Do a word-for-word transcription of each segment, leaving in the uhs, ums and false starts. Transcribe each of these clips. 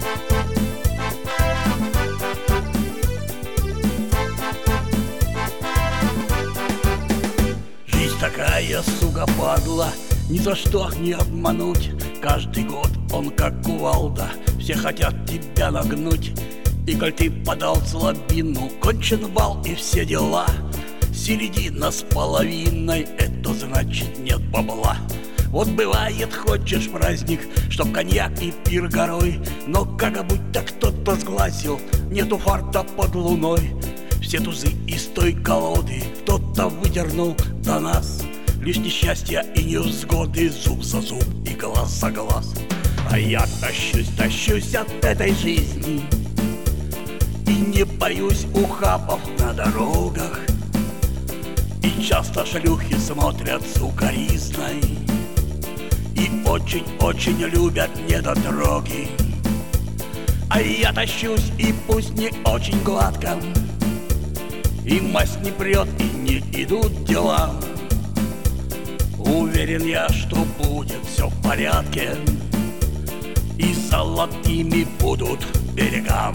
Жизнь такая, сука, падла, ни за что не обмануть. Каждый год он как кувалда, все хотят тебя нагнуть. И коль ты подал слабину, кончен бал и все дела. Середина с половиной, это значит нет бабла. Вот бывает, хочешь праздник, чтоб коньяк и пир горой, но как будто кто-то сглазил, нету фарта под луной. Все тузы из той колоды кто-то выдернул до нас. Лишь несчастья и невзгоды, зуб за зуб и глаз за глаз. А я тащусь, тащусь от этой жизни и не боюсь ухабов на дорогах. И часто шлюхи смотрят сукоризной и очень-очень любят недотроги. А я тащусь, и пусть не очень гладко, и мазь не прет, и не идут дела. Уверен я, что будет все в порядке, и золотыми будут берега.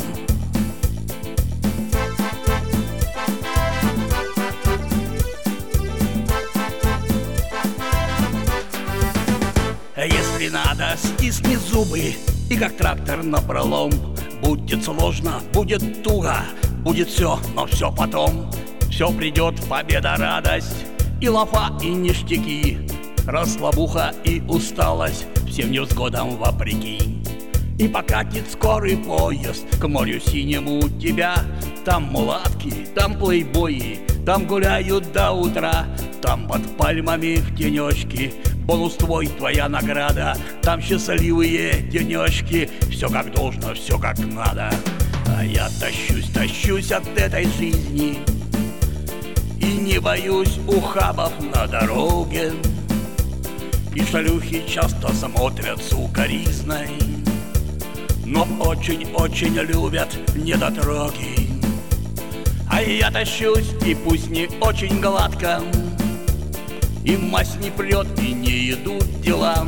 Если надо, стисни зубы и как трактор напролом. Будет сложно, будет туго, будет все, но все потом. Все придет, победа, радость, и лафа, и ништяки, расслабуха и усталость всем невзгодам вопреки. И покатит скорый поезд к морю синему тебя. Там мулатки, там плейбои, там гуляют до утра. Там под пальмами в тенечке бонус твой, твоя награда. Там счастливые денечки, все как должно, все как надо. А я тащусь, тащусь от этой жизни и не боюсь ухабов на дороге. И шлюхи часто смотрят сукоризной, но очень-очень любят недотроги. А я тащусь, и пусть не очень гладко, и мазь не прет, и не идут дела.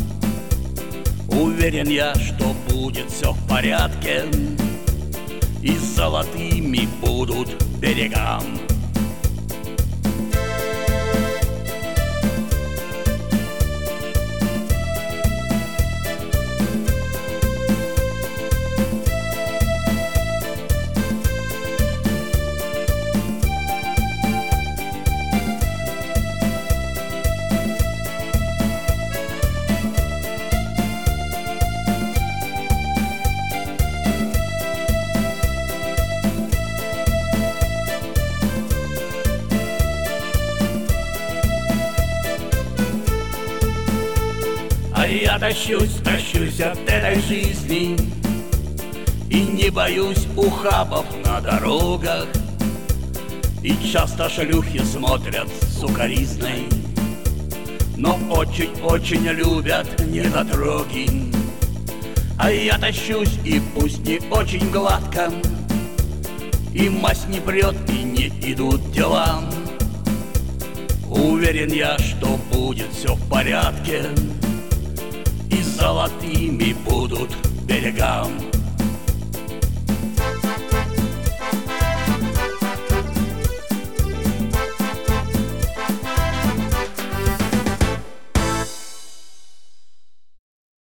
Уверен я, что будет все в порядке, и золотыми будут берега. А я тащусь, тащусь от этой жизни и не боюсь ухабов на дорогах. И часто шлюхи смотрят сукоризной, но очень-очень любят недотроги. А я тащусь, и пусть не очень гладко, и мазь не прет, и не идут дела. Уверен я, что будет все в порядке, и золотыми будут берега.